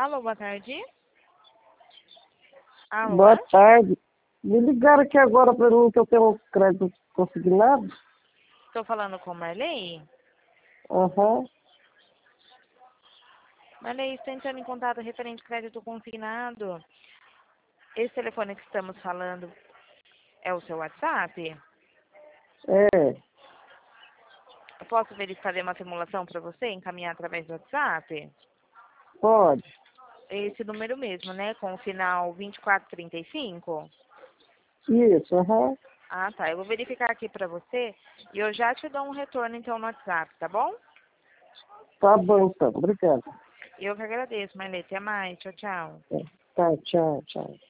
Alô, boa tarde. Alô? Boa tarde. Me ligaram aqui agora para mim que eu tenho um crédito consignado. Estou falando com Marley. Aham. Marley, estou entrando em contato referente ao crédito consignado. Esse telefone que estamos falando é o seu WhatsApp? É. Eu posso verificar uma simulação para você, encaminhar através do WhatsApp? Pode. Esse número mesmo, né? Com o final 2435? Isso, aham. Ah, tá. Eu vou verificar aqui para você e eu já te dou um retorno, então, no WhatsApp, tá bom? Tá bom, então. Obrigado. Eu que agradeço, Marley. Até mais. Tchau, tchau. É. Tá, tchau, tchau.